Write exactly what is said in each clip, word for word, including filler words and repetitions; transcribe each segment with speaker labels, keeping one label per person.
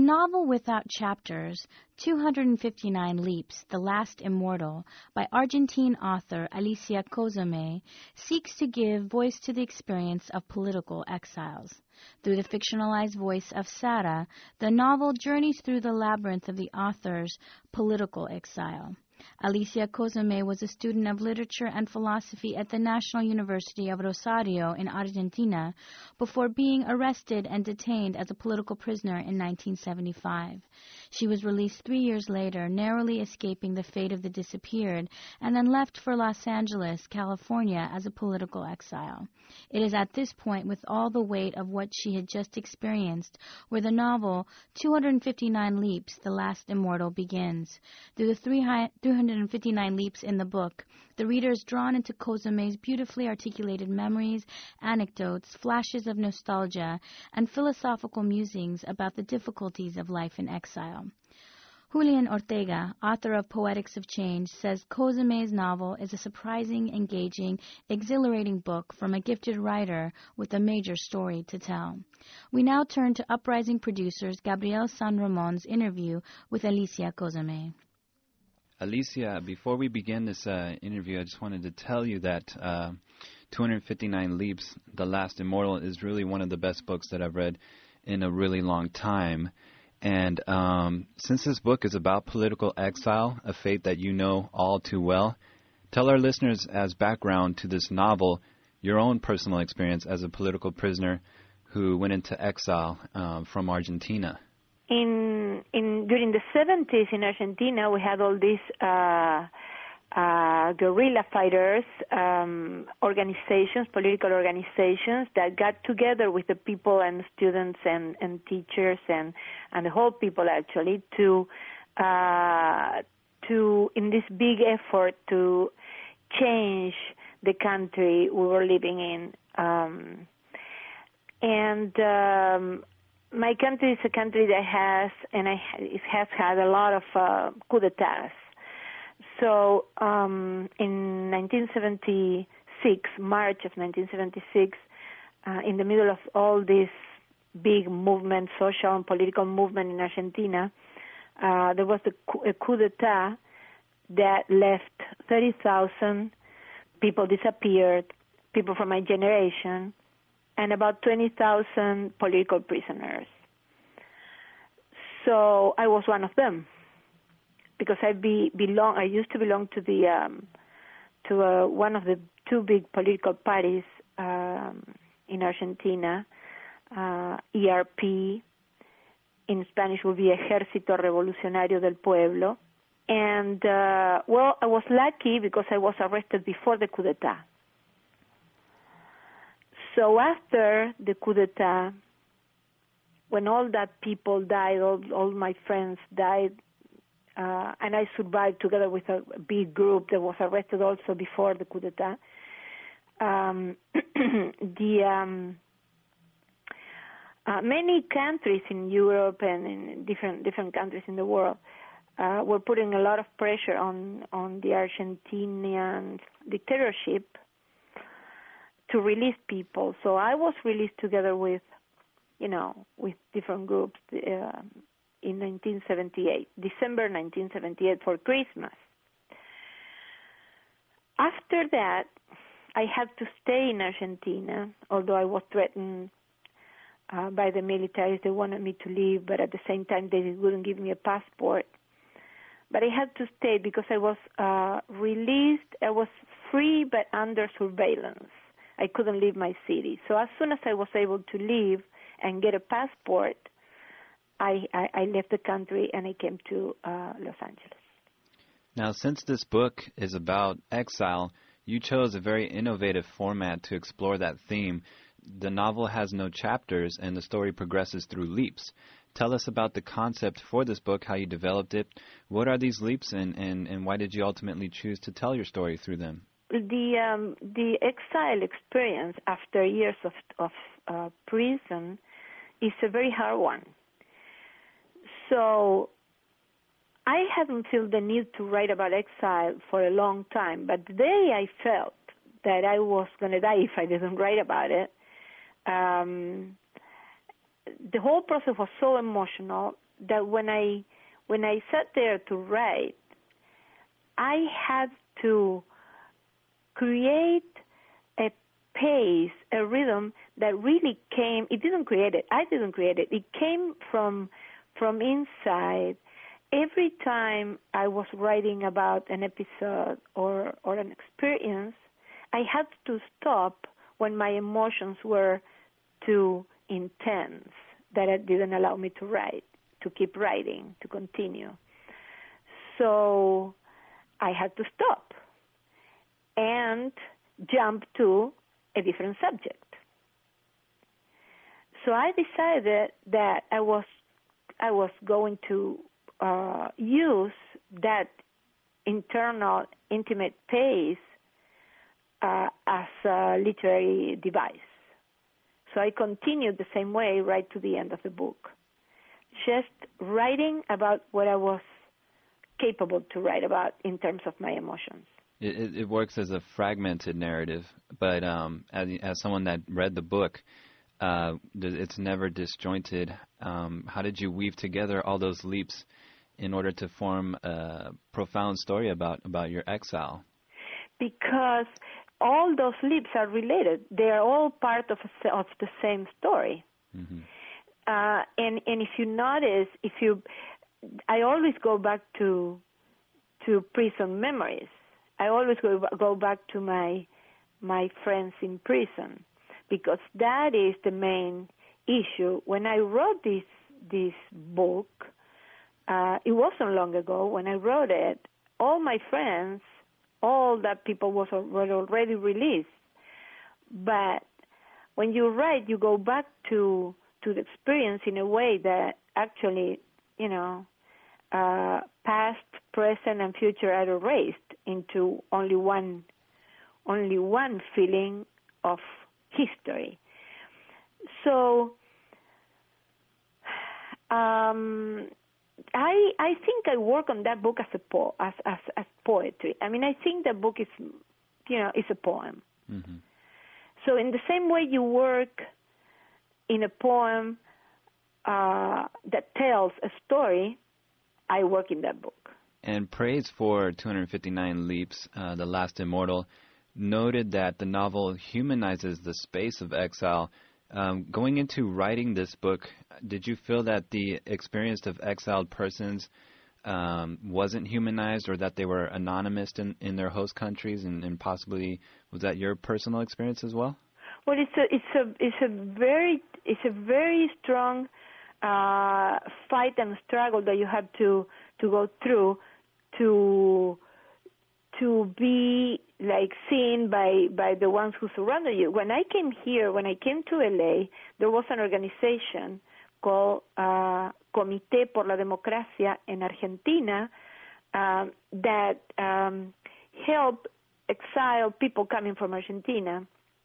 Speaker 1: novel without chapters, two hundred fifty-nine Leaps, The Last Immortal, by Argentine author Alicia Cozumel, seeks to give voice to the experience of political exiles. Through the fictionalized voice of Sara, the novel journeys through the labyrinth of the author's political exile. Alicia Cozumel was a student of literature and philosophy at the National University of Rosario in Argentina before being arrested and detained as a political prisoner in nineteen seventy-five. She was released three years later, narrowly escaping the fate of the disappeared, and then left for Los Angeles, California, as a political exile. It is at this point, with all the weight of what she had just experienced, where the novel two hundred fifty-nine Leaps, The Last Immortal begins. Through the three hundred fifty-nine leaps in the book, the reader is drawn into Cozumel's beautifully articulated memories, anecdotes, flashes of nostalgia, and philosophical musings about the difficulties of life in exile. Julian Ortega, author of Poetics of Change, says Cozumel's novel is a surprising, engaging, exhilarating book from a gifted writer with a major story to tell. We now turn to Uprising producers Gabriel San Ramon's interview with Alicia Cozumel.
Speaker 2: Alicia, before we begin this uh, interview, I just wanted to tell you that uh, two hundred fifty-nine Leaps, The Last Immortal, is really one of the best books that I've read in a really long time. And um, since this book is about political exile, a fate that you know all too well, tell our listeners as background to this novel your own personal experience as a political prisoner who went into exile um, from Argentina.
Speaker 3: In in during the seventies in Argentina, we had all these uh, uh, guerrilla fighters, um, organizations, political organizations that got together with the people and students and, and teachers and, and the whole people actually to uh, to in this big effort to change the country we were living in, um, and. Um, My country is a country that has, and I, it has had a lot of uh, coup d'etats. So um, in nineteen seventy-six, March of nineteen seventy-six, uh, in the middle of all this big movement, social and political movement in Argentina, uh, there was a coup, a coup d'etat that left thirty thousand people disappeared, people from my generation, and about twenty thousand political prisoners. So I was one of them because I be, belong. I used to belong to the um, to uh, one of the two big political parties um, in Argentina, uh, E R P. In Spanish would be Ejército Revolucionario del Pueblo. And uh, well, I was lucky because I was arrested before the coup d'etat. So after the coup d'etat, when all that people died, all, all my friends died, uh, and I survived together with a big group that was arrested also before the coup d'etat, um, the um, uh, many countries in Europe and in different different countries in the world uh, were putting a lot of pressure on, on the Argentinian dictatorship to release people. So I was released together with, you know, with different groups uh, in nineteen seventy-eight, December nineteen seventy-eight for Christmas. After that, I had to stay in Argentina, although I was threatened uh, by the militaries. They wanted me to leave, but at the same time they wouldn't give me a passport. But I had to stay because I was uh, released. I was free but under surveillance. I couldn't leave my city. So as soon as I was able to leave and get a passport, I, I, I left the country and I came to uh, Los Angeles.
Speaker 2: Now, since this book is about exile, you chose a very innovative format to explore that theme. The novel has no chapters and the story progresses through leaps. Tell us about the concept for this book, how you developed it. What are these leaps and, and, and why did you ultimately choose to tell your story through them?
Speaker 3: The um, the exile experience after years of of uh, prison is a very hard one. So I haven't felt the need to write about exile for a long time, but the day I felt that I was going to die if I didn't write about it, um, the whole process was so emotional that when I when I sat there to write, I had to create a pace, a rhythm that really came. It didn't create it. I didn't create it. It came from from inside. Every time I was writing about an episode or or an experience, I had to stop when my emotions were too intense, that it didn't allow me to write, to keep writing, to continue. So I had to stop and jump to a different subject. So I decided that I was I was going to uh, use that internal, intimate pace uh, as a literary device. So I continued the same way right to the end of the book, just writing about what I was capable to write about in terms of my emotions.
Speaker 2: It, it, it works as a fragmented narrative, but um, as, as someone that read the book, uh, it's never disjointed. Um, how did you weave together all those leaps in order to form a profound story about, about your exile?
Speaker 3: Because all those leaps are related. They are all part of, a, of the same story. Mm-hmm. Uh, and, and if you notice, if you, I always go back to to prison memories. I always go go back to my my friends in prison, because that is the main issue. When I wrote this this book, uh, it wasn't long ago. When I wrote it, all my friends, all that people was were already released. But when you write, you go back to to the experience in a way that actually, you know, uh, past, present, and future are erased into only one, only one feeling of history. So, um, I I think I work on that book as a po- as, as as poetry. I mean, I think the book is, you know, is a poem. Mm-hmm. So in the same way you work in a poem uh, that tells a story, I work in that book.
Speaker 2: And praise for two hundred fifty-nine Leaps, uh, The Last Immortal, noted that the novel humanizes the space of exile. Um, going into writing this book, did you feel that the experience of exiled persons um, wasn't humanized, or that they were anonymous in, in their host countries, and, and possibly was that your personal experience as well?
Speaker 3: Well, it's a it's a it's a very it's a very strong uh, fight and struggle that you have to to go through to to be like seen by by the ones who surrounded you. When I came here, when I came to L A, there was an organization called uh, Comité por la Democracia en Argentina uh, that um, helped exiled people coming from Argentina.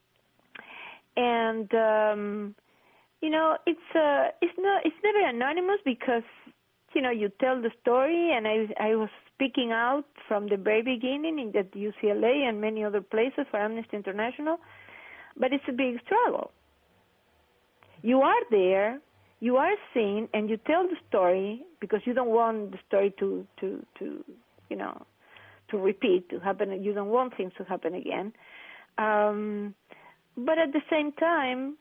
Speaker 3: And um, you know, it's uh, it's not it's never anonymous, because you know you tell the story, and I I was speaking out from the very beginning in at U C L A and many other places for Amnesty International, but it's a big struggle. You are there, you are seen, and you tell the story because you don't want the story to to to you know to repeat, to happen. You don't want things to happen again. Um, But at the same time,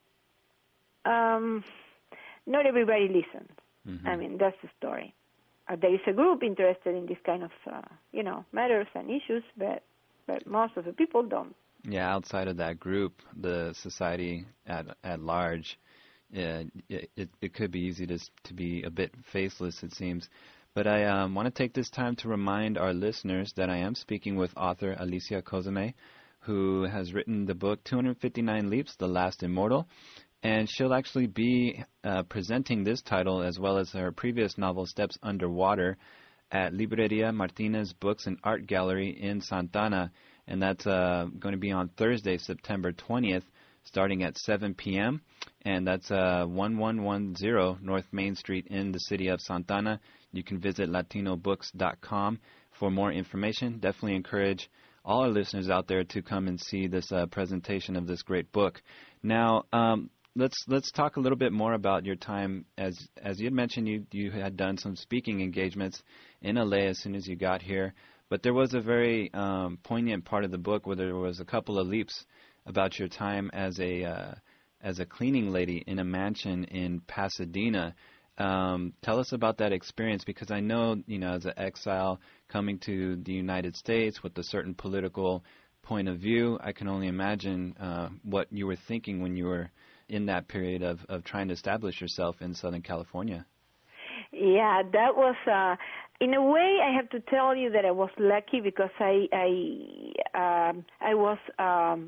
Speaker 3: um, not everybody listens. Mm-hmm. I mean, that's the story. Uh, there is a group interested in this kind of, uh, you know, matters and issues, but but most of the people don't.
Speaker 2: Yeah, outside of that group, the society at at large, uh, it, it it could be easy to to be a bit faceless, it seems. But I um, want to take this time to remind our listeners that I am speaking with author Alicia Cozumel, who has written the book two hundred fifty-nine Leaps, The Last Immortal, and she'll actually be uh, presenting this title as well as her previous novel, Steps Underwater, at Libreria Martinez Books and Art Gallery in Santana, and that's uh, going to be on Thursday, September twentieth, starting at seven p.m., and that's uh, one one one zero North Main Street in the city of Santana. You can visit latino books dot com for more information. Definitely encourage all our listeners out there to come and see this uh, presentation of this great book. Now, um, let's let's talk a little bit more about your time. As as you had mentioned, you you had done some speaking engagements in L A as soon as you got here. But there was a very um, poignant part of the book where there was a couple of leaps about your time as a uh, as a cleaning lady in a mansion in Pasadena. Um, tell us about that experience, because I know, you know, as an exile coming to the United States with a certain political point of view, I can only imagine uh, what you were thinking when you were in that period of, of trying to establish yourself in Southern California.
Speaker 3: Yeah, that was, uh, in a way, I have to tell you that I was lucky, because I I, um, I was, um,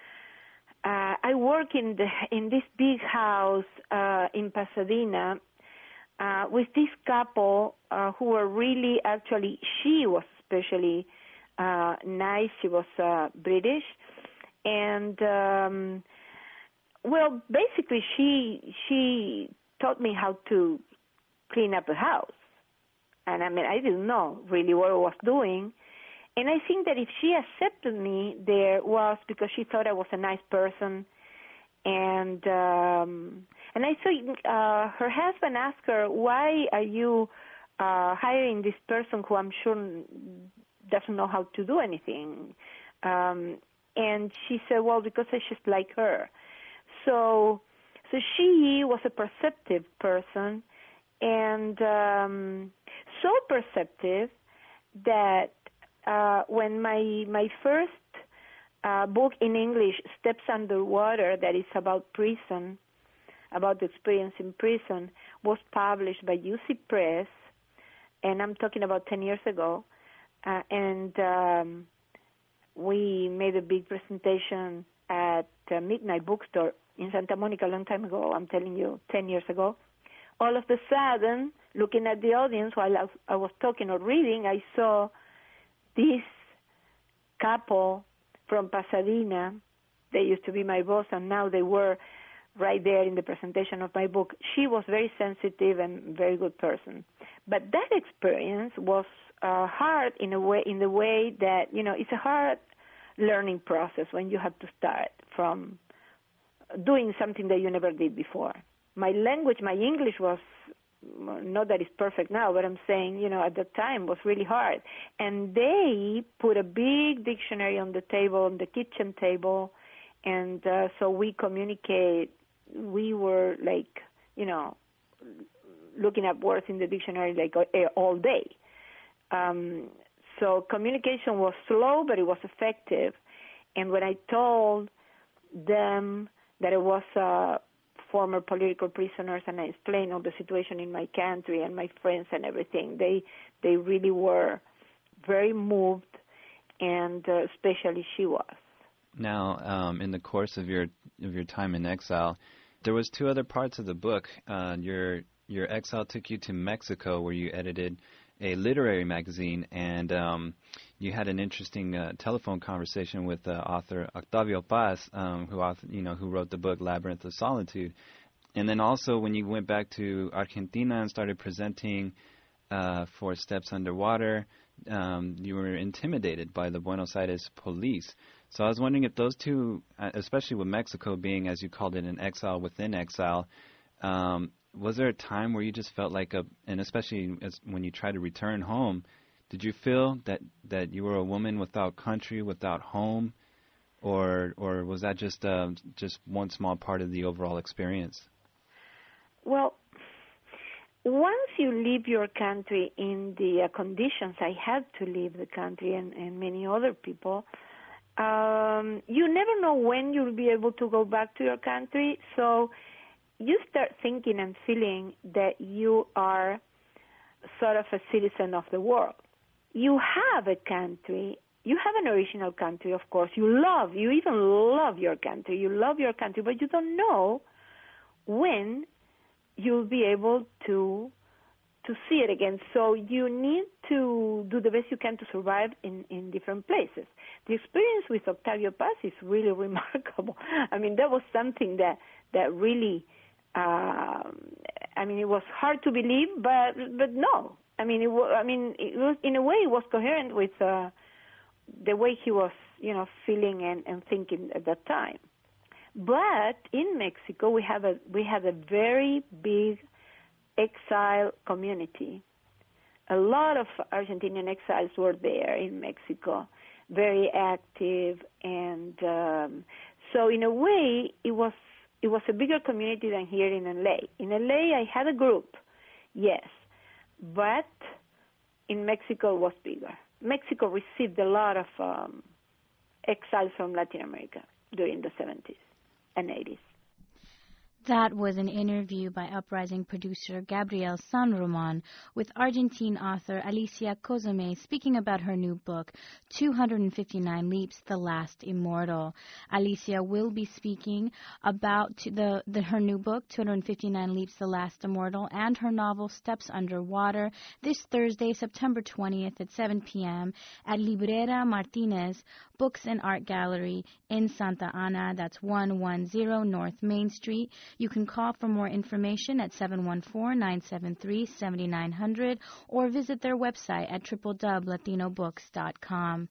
Speaker 3: uh, I work in the in this big house uh, in Pasadena uh, with this couple uh, who were really, actually, she was especially uh, nice. She was uh, British, and um, well, basically, she she taught me how to clean up a house. And I mean, I didn't know really what I was doing. And I think that if she accepted me there was because she thought I was a nice person. And um, and I saw uh, her husband asked her, why are you uh, hiring this person who I'm sure doesn't know how to do anything? Um, and she said, well, because I just like her. So, so she was a perceptive person, and um, so perceptive that uh, when my my first uh, book in English, Steps Underwater, that is about prison, about the experience in prison, was published by U C Press, and I'm talking about ten years ago, uh, and um, we made a big presentation at uh, Midnight Bookstore in Santa Monica a long time ago. I'm telling you, ten years ago. All of a sudden, looking at the audience while I was talking or reading, I saw this couple from Pasadena. They used to be my boss, and now they were right there in the presentation of my book. She was very sensitive and very good person. But that experience was uh, hard in a way, in the way that, you know, it's a hard learning process when you have to start from doing something that you never did before. My language, my English was, not that it's perfect now, but I'm saying, you know, at the time was really hard. And they put a big dictionary on the table, on the kitchen table, and uh, so we communicate. We were like, you know, looking up words in the dictionary like all day. Um, so communication was slow, but it was effective. And when I told them that it was uh, former political prisoners, and I explained all the situation in my country and my friends and everything, they they really were very moved, and uh, especially she was.
Speaker 2: Now, um, in the course of your of your time in exile, there was two other parts of the book. Uh, your your exile took you to Mexico, where you edited a literary magazine, and um, you had an interesting uh, telephone conversation with uh, author Octavio Paz, um, who author, you know who wrote the book Labyrinth of Solitude. And then also when you went back to Argentina and started presenting uh, for Steps Underwater, um, you were intimidated by the Buenos Aires police. So I was wondering if those two, especially with Mexico being, as you called it, an exile within exile, um, was there a time where you just felt like a, and especially as when you tried to return home, did you feel that, that you were a woman without country, without home, or or was that just uh, just one small part of the overall experience?
Speaker 3: Well, once you leave your country in the uh, conditions I had to leave the country, and, and many other people, um, you never know when you'll be able to go back to your country. So you start thinking and feeling that you are sort of a citizen of the world. You have a country. You have an original country, of course. You love, you even love your country. You love your country, but you don't know when you'll be able to to see it again. So you need to do the best you can to survive in, in different places. The experience with Octavio Paz is really remarkable. I mean, that was something that, that really, uh, I mean, it was hard to believe, but but no. I mean, it was, I mean, it was, in a way, it was coherent with uh, the way he was, you know, feeling and, and thinking at that time. But in Mexico, we have a we have a very big exile community. A lot of Argentinian exiles were there in Mexico, very active, and um, so in a way, it was it was a bigger community than here in L A. In L A, I had a group, yes, but in Mexico, it was bigger. Mexico received a lot of um, exiles from Latin America during the seventies and eighties.
Speaker 1: That was an interview by Uprising producer Gabriel San Roman with Argentine author Alicia Cozumel speaking about her new book, two hundred fifty-nine Leaps, The Last Immortal. Alicia will be speaking about the, the her new book, two hundred fifty-nine Leaps, The Last Immortal, and her novel Steps Underwater this Thursday, September twentieth at seven p.m. at Librera Martinez Books and Art Gallery in Santa Ana. That's one ten North Main Street. You can call for more information at seven one four, nine seven three, seven nine zero zero or visit their website at w w w dot latino books dot com.